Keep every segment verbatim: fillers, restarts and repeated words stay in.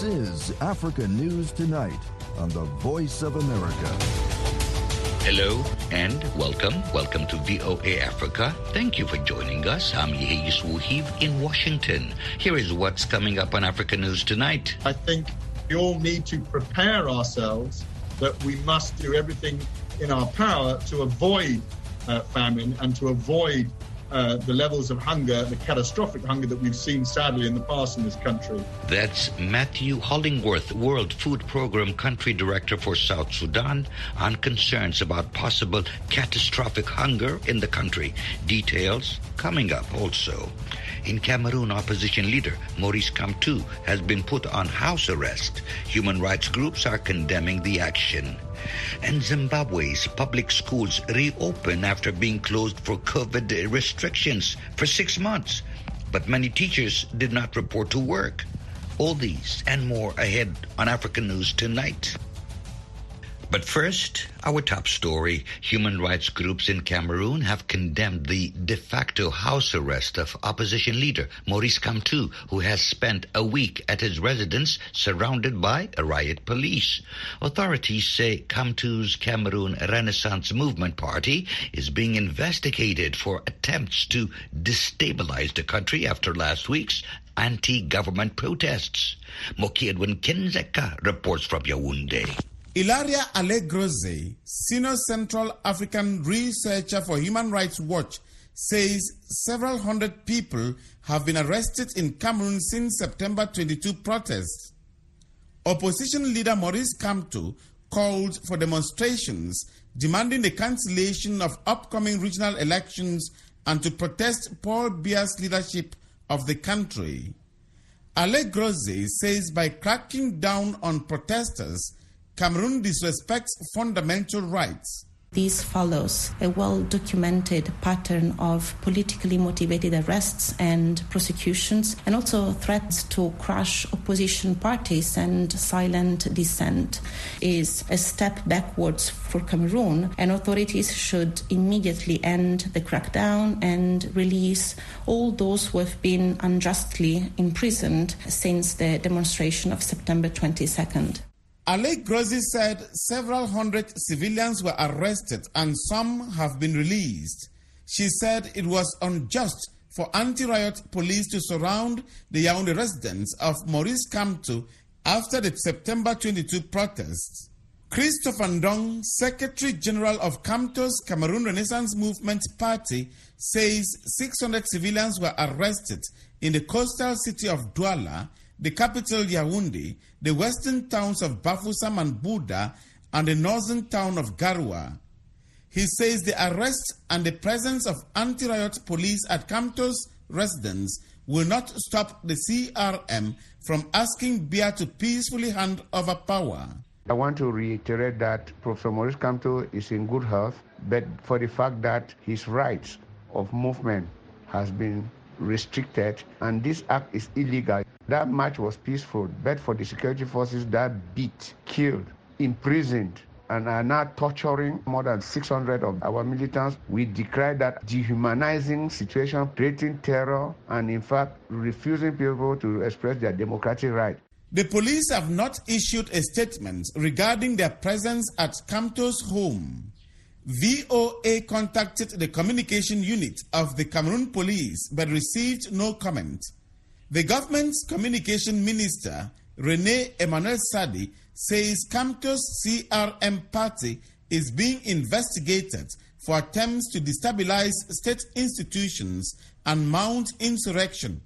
is Africa News Tonight on the Voice of America. Hello and welcome. Welcome to V O A Africa. Thank you for joining us. I'm Yehis Wuhiv in Washington. Here is what's coming up on Africa News Tonight. I think we all need to prepare ourselves that we must do everything in our power to avoid uh, famine and to avoid Uh, the levels of hunger, the catastrophic hunger that we've seen sadly in the past in this country. That's Matthew Hollingworth, World Food Program Country Director for South Sudan, on concerns about possible catastrophic hunger in the country. Details coming up also. In Cameroon, opposition leader Maurice Kamto has been put on house arrest. Human rights groups are condemning the action. And Zimbabwe's public schools reopen after being closed for COVID restrictions for six months. But many teachers did not report to work. All these and more ahead on Africa News Tonight. But first, our top story. Human rights groups in Cameroon have condemned the de facto house arrest of opposition leader Maurice Kamto, who has spent a week at his residence surrounded by a riot police. Authorities say Kamto's Cameroon Renaissance Movement Party is being investigated for attempts to destabilize the country after last week's anti-government protests. Moki Edwin Kinzeka reports from Yaoundé. Ilaria Alegroze, Senior Central African Researcher for Human Rights Watch, says several hundred people have been arrested in Cameroon since September twenty-second protests. Opposition leader Maurice Kamto called for demonstrations demanding the cancellation of upcoming regional elections and to protest Paul Biya's leadership of the country. Alegroze says by cracking down on protesters, Cameroon disrespects fundamental rights. This follows a well-documented pattern of politically motivated arrests and prosecutions, and also threats to crush opposition parties and silent dissent. Is a step backwards for Cameroon, and authorities should immediately end the crackdown and release all those who have been unjustly imprisoned since the demonstration of September twenty-second. Alegroze said several hundred civilians were arrested and some have been released. She said it was unjust for anti-riot police to surround the Yaoundé residence of Maurice Kamto after the September twenty-second protests. Christopher Ndong, Secretary General of Kamto's Cameroon Renaissance Movement Party, says six hundred civilians were arrested in the coastal city of Douala, the capital Yaoundé, the western towns of Bafoussam and Bouda, and the northern town of Garoua. He says the arrest and the presence of anti-riot police at Kamto's residence will not stop the C R M from asking Biya to peacefully hand over power. I want to reiterate that Professor Maurice Kamto is in good health, but for the fact that his rights of movement has been restricted and this act is illegal. That march was peaceful, but for the security forces that beat, killed, imprisoned, and are now torturing more than six hundred of our militants, we decry that dehumanizing situation, creating terror, and in fact refusing people to express their democratic right. The police have not issued a statement regarding their presence at Kamto's home. V O A contacted the communication unit of the Cameroon Police but received no comment. The government's communication minister, René Emmanuel Sadi, says Kamto's C R M party is being investigated for attempts to destabilize state institutions and mount insurrection.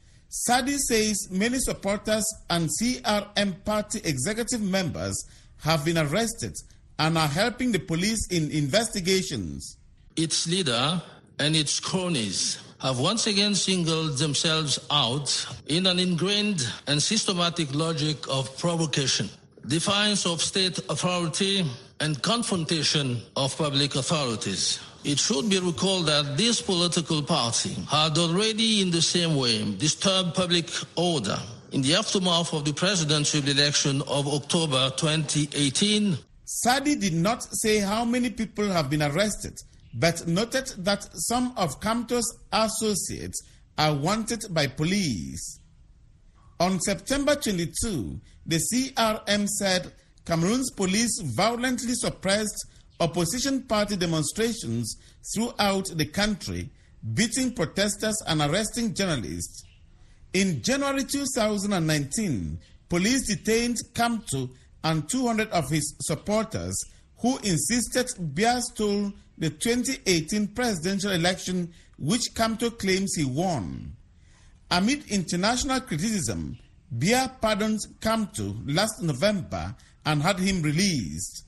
Sadi says many supporters and C R M party executive members have been arrested and are helping the police in investigations. Its leader and its cronies have once again singled themselves out in an ingrained and systematic logic of provocation, defiance of state authority, and confrontation of public authorities. It should be recalled that this political party had already in the same way disturbed public order in the aftermath of the presidential election of October twenty eighteen. Sadi did not say how many people have been arrested, but noted that some of Kamto's associates are wanted by police. On September twenty-second, the C R M said Cameroon's police violently suppressed opposition party demonstrations throughout the country, beating protesters and arresting journalists. In January two thousand nineteen, police detained Kamto and two hundred of his supporters who insisted Biya stole the twenty eighteen presidential election, which Kamto claims he won. Amid international criticism, Biya pardoned Kamto last November and had him released.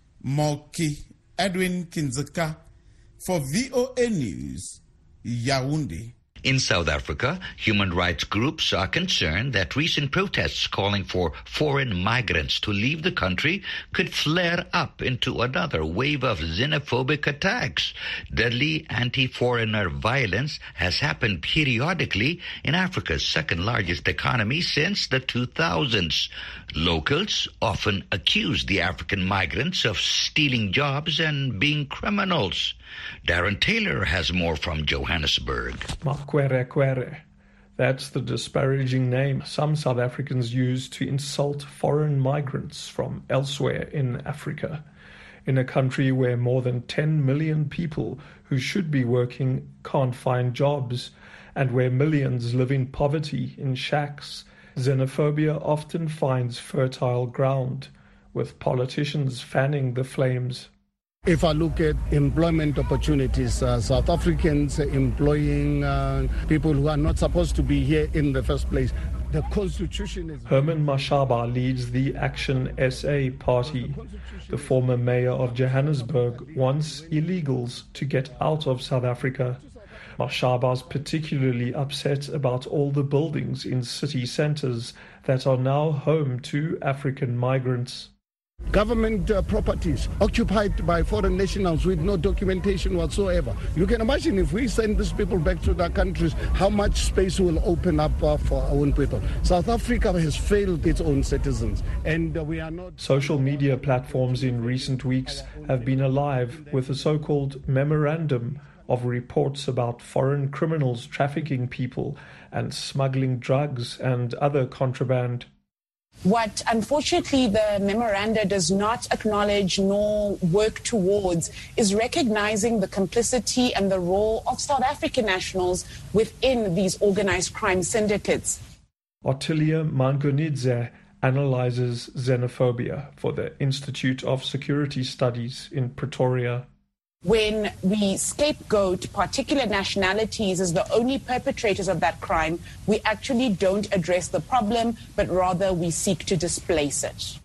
Moki Edwin Kinzeka for V O A News, Yaoundé. In South Africa, human rights groups are concerned that recent protests calling for foreign migrants to leave the country could flare up into another wave of xenophobic attacks. Deadly anti-foreigner violence has happened periodically in Africa's second-largest economy since the two thousands. Locals often accuse the African migrants of stealing jobs and being criminals. Darren Taylor has more from Johannesburg. Makwere Kwere. That's the disparaging name some South Africans use to insult foreign migrants from elsewhere in Africa. In a country where more than ten million people who should be working can't find jobs, and where millions live in poverty in shacks, xenophobia often finds fertile ground, with politicians fanning the flames. If I look at employment opportunities, uh, South Africans employing uh, people who are not supposed to be here in the first place, the constitution is... Herman Mashaba leads the Action S A party. The former mayor of Johannesburg wants illegals to get out of South Africa. Mashaba's particularly upset about all the buildings in city centres that are now home to African migrants. Government uh, properties occupied by foreign nationals with no documentation whatsoever. You can imagine if we send these people back to their countries, how much space will open up uh, for our own people. South Africa has failed its own citizens, and uh, we are not... Social media platforms in recent weeks have been alive with a so-called memorandum of reports about foreign criminals trafficking people and smuggling drugs and other contraband. What, unfortunately, the memoranda does not acknowledge nor work towards is recognizing the complicity and the role of South African nationals within these organized crime syndicates. Ottilia Mangonidze analyzes xenophobia for the Institute of Security Studies in Pretoria. When we scapegoat particular nationalities as the only perpetrators of that crime, we actually don't address the problem, but rather we seek to displace it.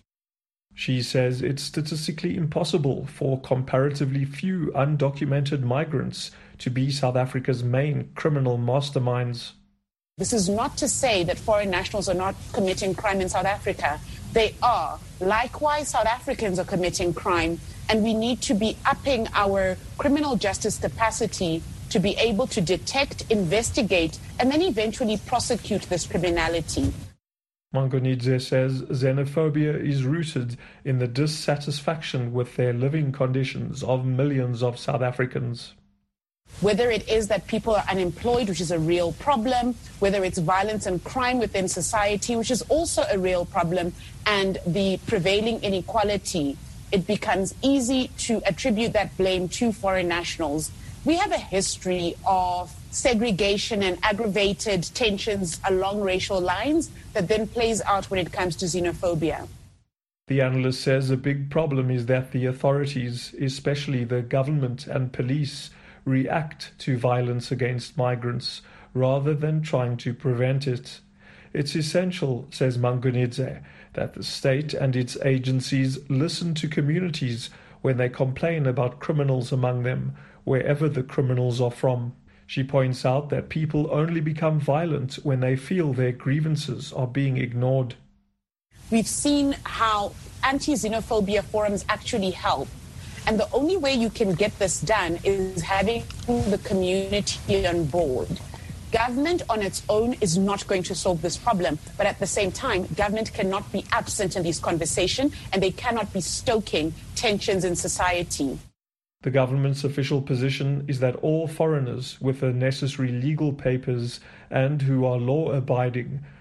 She says it's statistically impossible for comparatively few undocumented migrants to be South Africa's main criminal masterminds. This is not to say that foreign nationals are not committing crime in South Africa. They are. Likewise, South Africans are committing crime, and we need to be upping our criminal justice capacity to be able to detect, investigate, and then eventually prosecute this criminality. Mangonidze says xenophobia is rooted in the dissatisfaction with their living conditions of millions of South Africans. Whether it is that people are unemployed, which is a real problem, whether it's violence and crime within society, which is also a real problem, and the prevailing inequality, it becomes easy to attribute that blame to foreign nationals. We have a history of segregation and aggravated tensions along racial lines that then plays out when it comes to xenophobia. The analyst says a big problem is that the authorities, especially the government and police, react to violence against migrants rather than trying to prevent it. It's essential, says Mangonidze, that the state and its agencies listen to communities when they complain about criminals among them, wherever the criminals are from. She points out that people only become violent when they feel their grievances are being ignored. We've seen how anti-xenophobia forums actually help. And the only way you can get this done is having the community on board. Government on its own is not going to solve this problem, but at the same time, government cannot be absent in these conversations, and they cannot be stoking tensions in society. The government's official position is that all foreigners with the necessary legal papers and who are law-abiding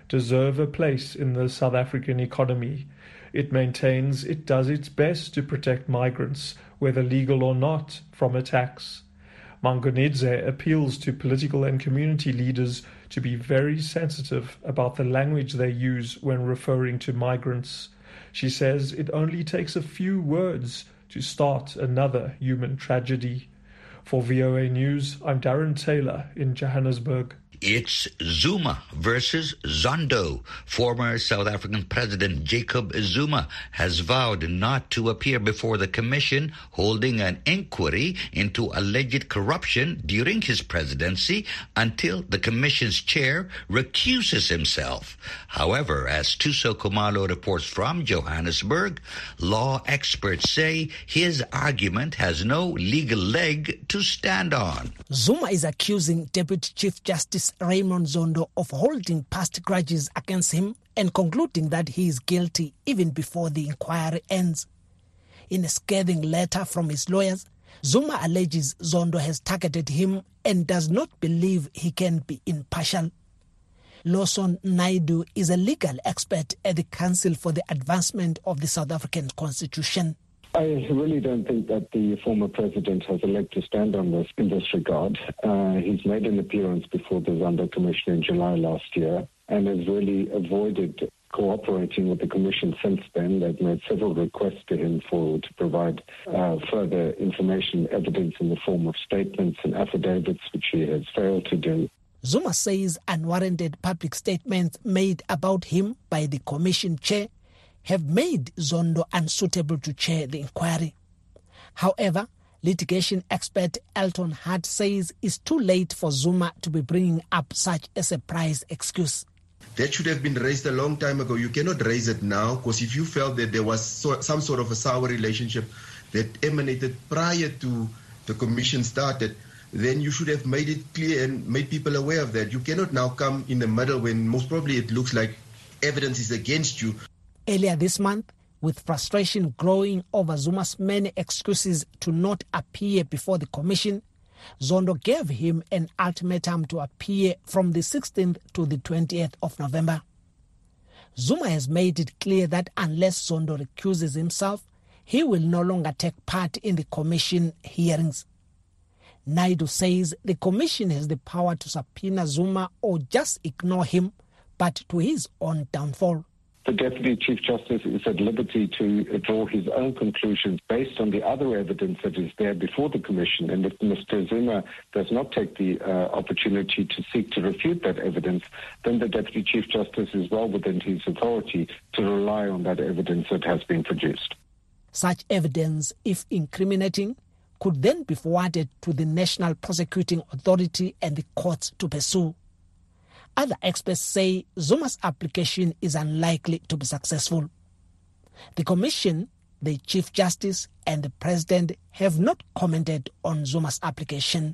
deserve a place in the South African economy. It maintains it does its best to protect migrants, whether legal or not, from attacks. Manganidze appeals to political and community leaders to be very sensitive about the language they use when referring to migrants. She says it only takes a few words to start another human tragedy. For V O A News, I'm Darren Taylor in Johannesburg. It's Zuma versus Zondo. Former South African President Jacob Zuma has vowed not to appear before the commission holding an inquiry into alleged corruption during his presidency until the commission's chair recuses himself. However, as Tuso Kumalo reports from Johannesburg, law experts say his argument has no legal leg to stand on. Zuma is accusing Deputy Chief Justice Raymond Zondo of holding past grudges against him and concluding that he is guilty even before the inquiry ends. In a scathing letter from his lawyers, Zuma alleges Zondo has targeted him and does not believe he can be impartial. Lawson Naidu is a legal expert at the Council for the Advancement of the South African Constitution. I really don't think that the former president has a leg to stand on this in this regard. Uh, he's made an appearance before the Zondo Commission in July last year and has really avoided cooperating with the commission since then. They've made several requests to him for to provide uh, further information, evidence in the form of statements and affidavits, which he has failed to do. Zuma says unwarranted public statements made about him by the commission chair have made Zondo unsuitable to chair the inquiry. However, litigation expert Elton Hart says it's too late for Zuma to be bringing up such a surprise excuse. That should have been raised a long time ago. You cannot raise it now, because if you felt that there was so, some sort of a sour relationship that emanated prior to the commission started, then you should have made it clear and made people aware of that. You cannot now come in the middle when most probably it looks like evidence is against you. Earlier this month, with frustration growing over Zuma's many excuses to not appear before the commission, Zondo gave him an ultimatum to appear from the sixteenth to the twentieth of November. Zuma has made it clear that unless Zondo recuses himself, he will no longer take part in the commission hearings. Naidu says the commission has the power to subpoena Zuma or just ignore him, but to his own downfall. The Deputy Chief Justice is at liberty to draw his own conclusions based on the other evidence that is there before the Commission. And if Mister Zuma does not take the uh, opportunity to seek to refute that evidence, then the Deputy Chief Justice is well within his authority to rely on that evidence that has been produced. Such evidence, if incriminating, could then be forwarded to the National Prosecuting Authority and the courts to pursue. Other experts say Zuma's application is unlikely to be successful. The Commission, the Chief Justice and the President have not commented on Zuma's application.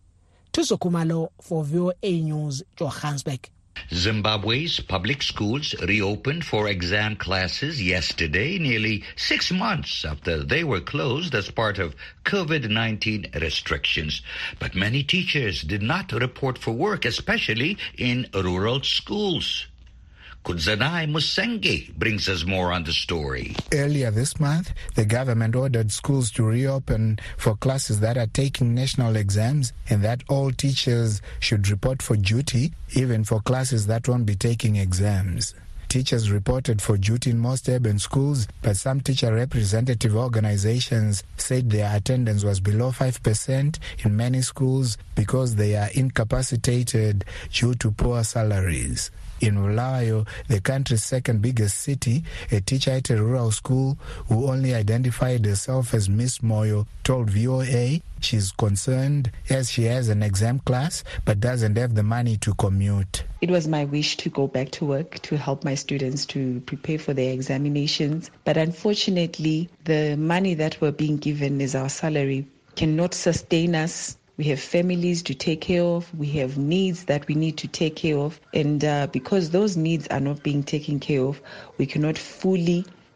Tuso Kumalo for V O A News, Johannesburg. Zimbabwe's public schools reopened for exam classes yesterday, nearly six months after they were closed as part of COVID nineteen restrictions. But many teachers did not report for work, especially in rural schools. Kudzanai Musenge brings us more on the story. Earlier this month, the government ordered schools to reopen for classes that are taking national exams and that all teachers should report for duty, even for classes that won't be taking exams. Teachers reported for duty in most urban schools, but some teacher representative organizations said their attendance was below five percent in many schools because they are incapacitated due to poor salaries. In Bulawayo, the country's second biggest city, a teacher at a rural school who only identified herself as Miss Moyo told V O A she's concerned as she has an exam class but doesn't have the money to commute. It was my wish to go back to work to help my students to prepare for their examinations. But unfortunately, the money that we're being given as our salary cannot sustain us. We have families to take care of. We have needs that we need to take care of. And uh, because those needs are not being taken care of, we cannot fully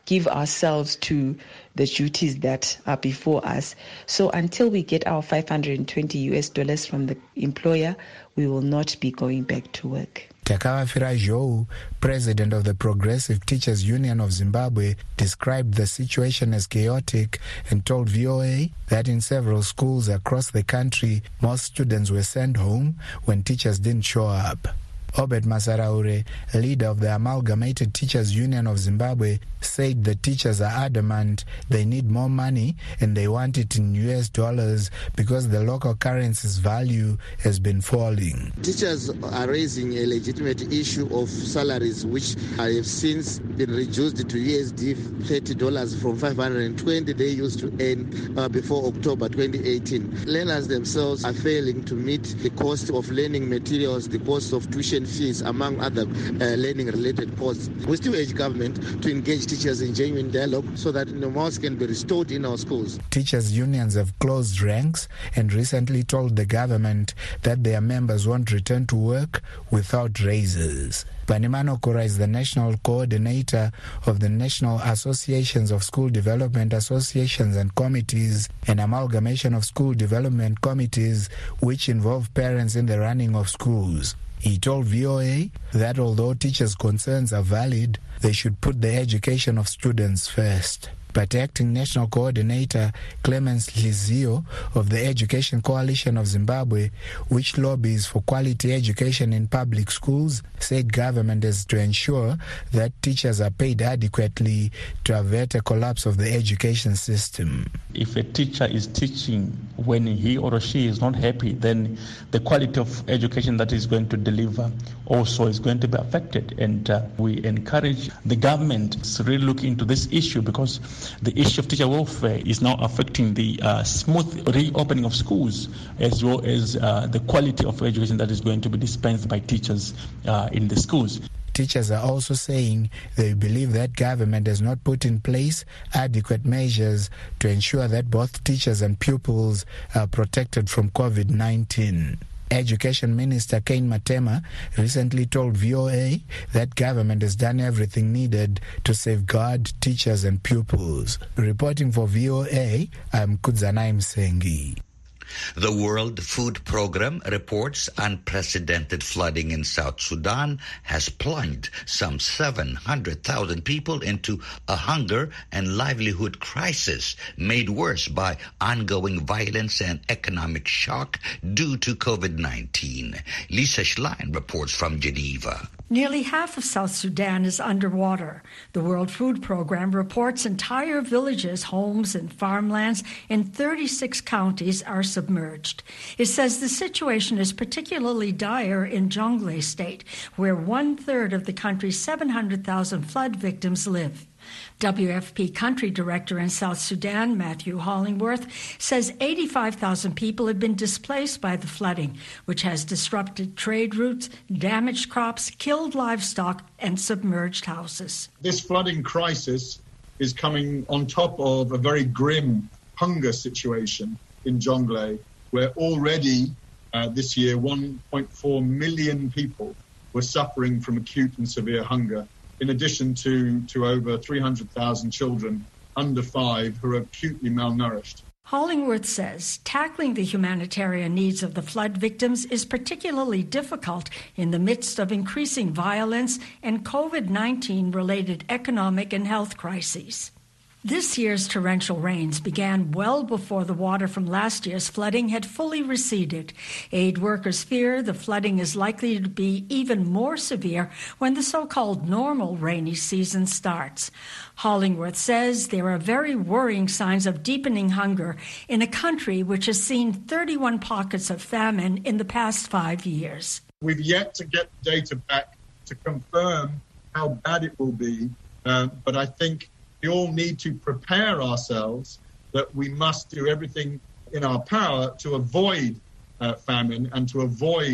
give ourselves to the duties that are before us. So until we get our five hundred twenty U S dollars from the employer, we will not be going back to work. Takawafira Zhou, president of the Progressive Teachers Union of Zimbabwe, described the situation as chaotic and told V O A that in several schools across the country, most students were sent home when teachers didn't show up. Obed Masaraure, leader of the Amalgamated Teachers Union of Zimbabwe, said the teachers are adamant they need more money and they want it in U S dollars because the local currency's value has been falling. Teachers are raising a legitimate issue of salaries which have since been reduced to U S D thirty dollars from five hundred twenty they used to earn uh, before October twenty eighteen. Learners themselves are failing to meet the cost of learning materials, the cost of tuition fees, among other uh, learning-related costs. We still urge government to engage teachers in genuine dialogue so that normalcy can be restored in our schools. Teachers' unions have closed ranks and recently told the government that their members won't return to work without raises. Banimano Kura is the national coordinator of the National Associations of School Development Associations and Committees, an amalgamation of school development committees which involve parents in the running of schools. He told V O A that although teachers' concerns are valid, they should put the education of students first. But acting national coordinator Clemens Lizio of the Education Coalition of Zimbabwe, which lobbies for quality education in public schools, said government has to ensure that teachers are paid adequately to avert a collapse of the education system. If a teacher is teaching when he or she is not happy, then the quality of education that is going to deliver also is going to be affected. And uh, we encourage the government to really look into this issue because the issue of teacher welfare is now affecting the uh, smooth reopening of schools as well as uh, the quality of education that is going to be dispensed by teachers uh, in the schools. Teachers are also saying they believe that government has not put in place adequate measures to ensure that both teachers and pupils are protected from COVID nineteen. Education Minister Kane Matema recently told V O A that government has done everything needed to safeguard teachers and pupils. Reporting for V O A, I'm Kudzanai Msengi. The World Food Programme reports unprecedented flooding in South Sudan has plunged some seven hundred thousand people into a hunger and livelihood crisis made worse by ongoing violence and economic shock due to COVID nineteen. Lisa Schlein reports from Geneva. Nearly half of South Sudan is underwater. The World Food Programme reports entire villages, homes, and farmlands in thirty-six counties are submerged. It says the situation is particularly dire in Jonglei State, where one-third of the country's seven hundred thousand flood victims live. W F P country director in South Sudan, Matthew Hollingworth, says eighty-five thousand people have been displaced by the flooding, which has disrupted trade routes, damaged crops, killed livestock, and submerged houses. This flooding crisis is coming on top of a very grim hunger situation in Jonglei, where already uh, this year one point four million people were suffering from acute and severe hunger, in addition to, to over three hundred thousand children under five who are acutely malnourished. Hollingworth says tackling the humanitarian needs of the flood victims is particularly difficult in the midst of increasing violence and COVID nineteen related economic and health crises. This year's torrential rains began well before the water from last year's flooding had fully receded. Aid workers fear the flooding is likely to be even more severe when the so-called normal rainy season starts. Hollingworth says there are very worrying signs of deepening hunger in a country which has seen thirty-one pockets of famine in the past five years. We've yet to get data back to confirm how bad it will be, uh, but I think we all need to prepare ourselves that we must do everything in our power to avoid uh, famine and to avoid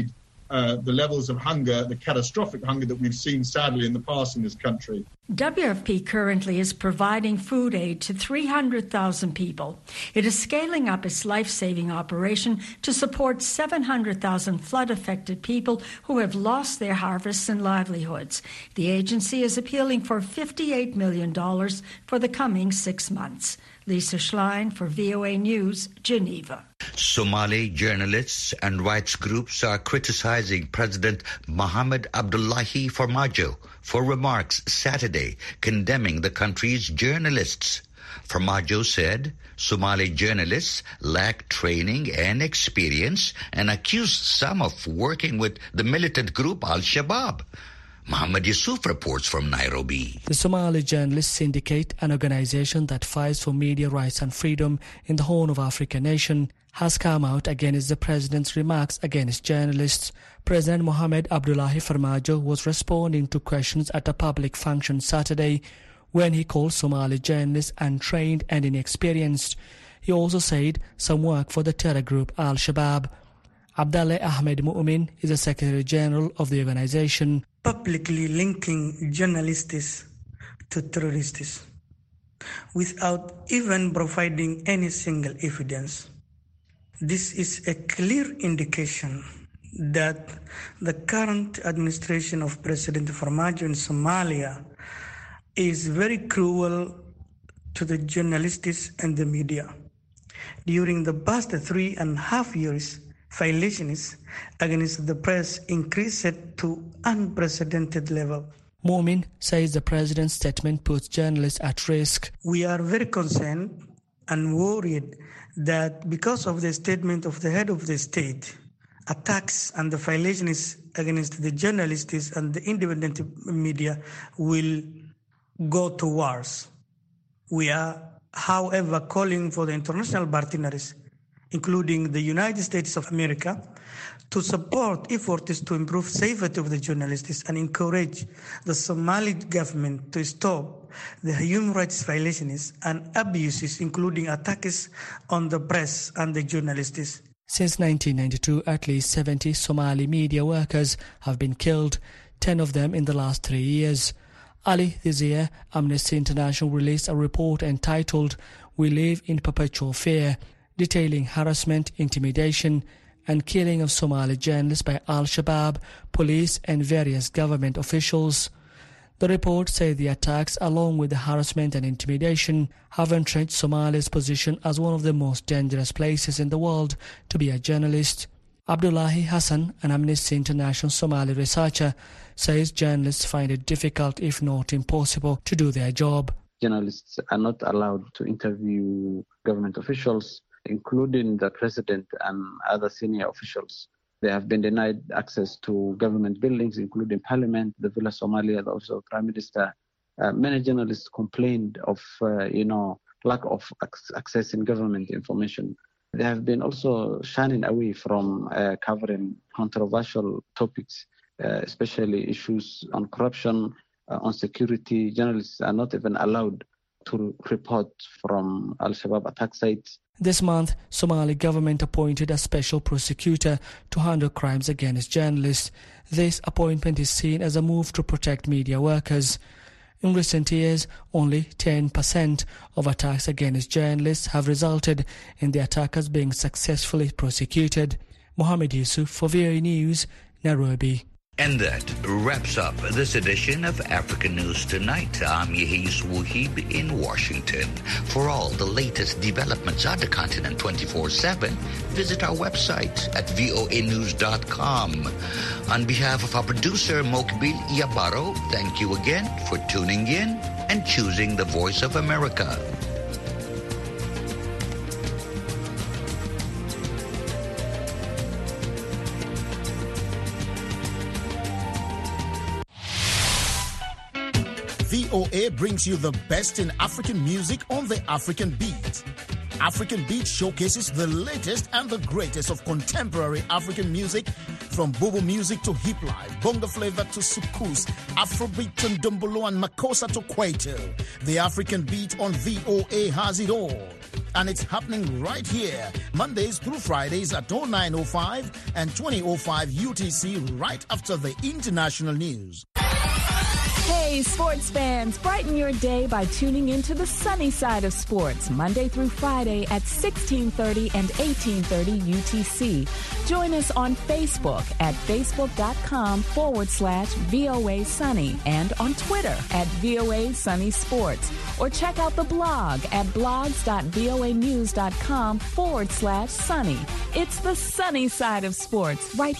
uh, the levels of hunger, the catastrophic hunger that we've seen sadly in the past in this country. W F P currently is providing food aid to three hundred thousand people. It is scaling up its life-saving operation to support seven hundred thousand flood-affected people who have lost their harvests and livelihoods. The agency is appealing for fifty-eight million dollars for the coming six months. Lisa Schlein for V O A News, Geneva. Somali journalists and rights groups are criticizing President Mohamed Abdullahi Farmajo for remarks Saturday condemning the country's journalists. Farmajo said Somali journalists lack training and experience and accused some of working with the militant group Al-Shabaab. Mohammed Yusuf reports from Nairobi. The Somali Journalists Syndicate, an organization that fights for media rights and freedom in the Horn of Africa nation, has come out against the president's remarks against journalists. President Mohamed Abdullahi Farmajo was responding to questions at a public function Saturday when he called Somali journalists untrained and inexperienced. He also said some work for the terror group Al-Shabaab. Abdallah Ahmed Mu'min is the Secretary General of the organization. Publicly linking journalists to terrorists without even providing any single evidence. This is a clear indication that the current administration of President Farmajo in Somalia is very cruel to the journalists and the media. During the past three and a half years, violations against the press increased to unprecedented level. Mu'min says the president's statement puts journalists at risk. We are very concerned and worried that because of the statement of the head of the state, attacks and the violations against the journalists and the independent media will go to wars. We are, however, calling for the international partners, including the United States of America, to support efforts to improve safety of the journalists and encourage the Somali government to stop the human rights violations and abuses, including attacks on the press and the journalists. Since nineteen ninety-two, at least seventy Somali media workers have been killed, ten of them in the last three years. Early this year, Amnesty International released a report entitled "We Live in Perpetual Fear," detailing harassment, intimidation, and killing of Somali journalists by Al-Shabaab, police and various government officials. The report said the attacks, along with the harassment and intimidation, have entrenched Somalia's position as one of the most dangerous places in the world to be a journalist. Abdullahi Hassan, an Amnesty International Somali researcher, says journalists find it difficult, if not impossible, to do their job. Journalists are not allowed to interview government officials, including the president and other senior officials. They have been denied access to government buildings, including Parliament, the Villa Somalia, the Office of Prime Minister. Uh, many journalists complained of, uh, you know, lack of ac- accessing government information. They have been also shying away from uh, covering controversial topics, uh, especially issues on corruption, uh, on security. Journalists are not even allowed to report from Al-Shabaab attack sites. This month, Somali government appointed a special prosecutor to handle crimes against journalists. This appointment is seen as a move to protect media workers. In recent years, only ten percent of attacks against journalists have resulted in the attackers being successfully prosecuted. Mohammed Yusuf for V O A News, Nairobi. And that wraps up this edition of African News Tonight. I'm Yehis Wuhib in Washington. For all the latest developments on the continent twenty-four seven, visit our website at V O A news dot com. On behalf of our producer, Mokbil Yabaro, thank you again for tuning in and choosing the Voice of America. V O A brings you the best in African music on the African Beat. African Beat showcases the latest and the greatest of contemporary African music, from Bobo music to hip life, bongo flavor to soukous, Afrobeat to Ndombolo and Makossa to Kwaito. The African Beat on V O A has it all. and it's happening right here, Mondays through Fridays at oh nine oh five and twenty oh five U T C, right after the international news. Hey, sports fans, brighten your day by tuning into the sunny side of sports, Monday through Friday at sixteen thirty and eighteen thirty U T C. Join us on Facebook at facebook.com forward slash VOA Sunny and on Twitter at VOA Sunny Sports. Or check out the blog at blogs.voanews.com forward slash sunny. It's the sunny side of sports right